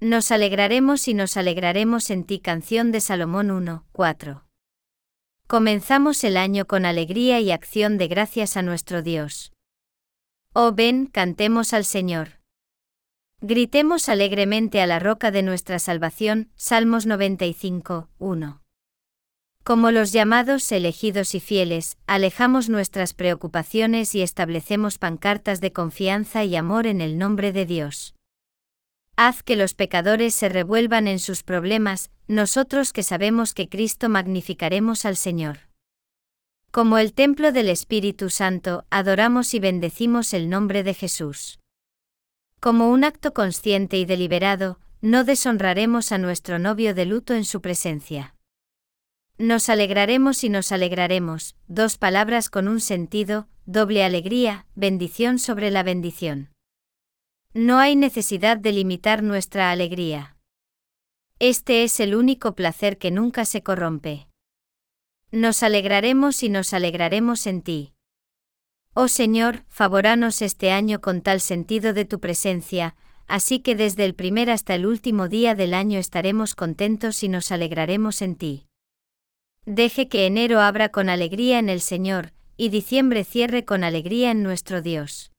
Nos alegraremos y nos alegraremos en ti. Canción de Salomón 1, 4. Comenzamos el año con alegría y acción de gracias a nuestro Dios. Oh, ven, cantemos al Señor. Gritemos alegremente a la roca de nuestra salvación. Salmos 95, 1. Como los llamados, elegidos y fieles, alejamos nuestras preocupaciones y establecemos pancartas de confianza y amor en el nombre de Dios. Haz que los pecadores se revuelvan en sus problemas, nosotros que sabemos que Cristo magnificaremos al Señor. Como el templo del Espíritu Santo, adoramos y bendecimos el nombre de Jesús. Como un acto consciente y deliberado, no deshonraremos a nuestro novio de luto en su presencia. Nos alegraremos y nos alegraremos, dos palabras con un sentido, doble alegría, bendición sobre la bendición. No hay necesidad de limitar nuestra alegría. Este es el único placer que nunca se corrompe. Nos alegraremos y nos alegraremos en ti. Oh Señor, favoranos este año con tal sentido de tu presencia, así que desde el primer hasta el último día del año estaremos contentos y nos alegraremos en ti. Deje que enero abra con alegría en el Señor, y diciembre cierre con alegría en nuestro Dios.